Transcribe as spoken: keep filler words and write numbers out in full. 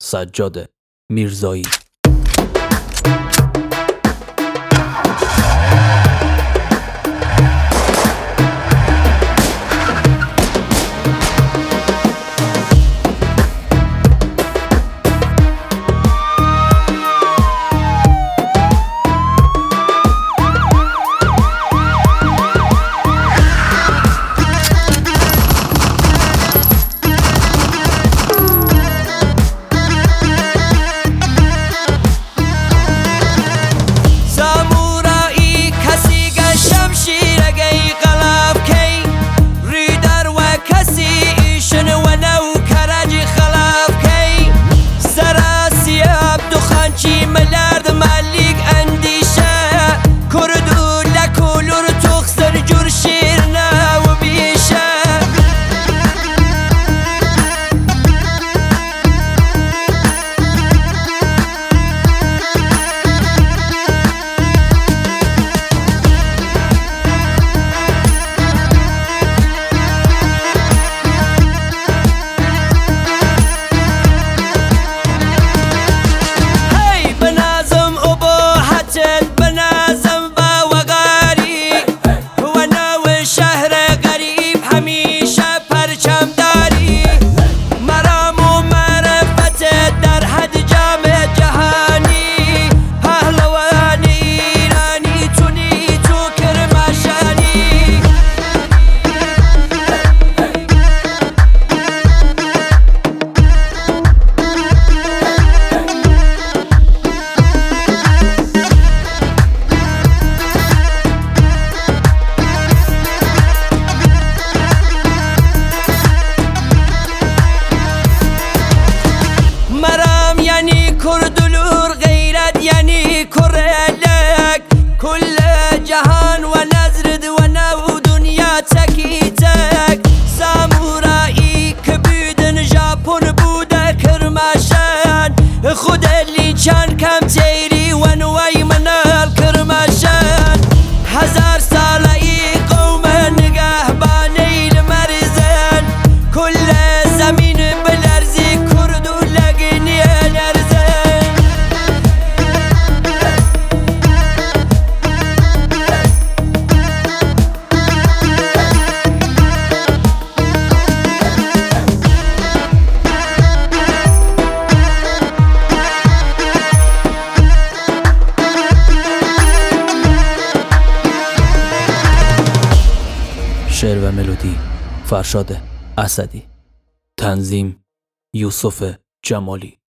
سجاد میرزایی. كردلور غيرت يعني كرلك كل جهان ونزرد ونو دنيا تكيتك سامورایی كبيدن جابون بوده كرماشان خود اللي كان كم تيري ونوي من الكرماشان هزار سالي قوم نگه باني المرزن كل زمين بلرزي كردو لقني شعر و ملودی فرشاد اسدی. تنظیم یوسف جمالی.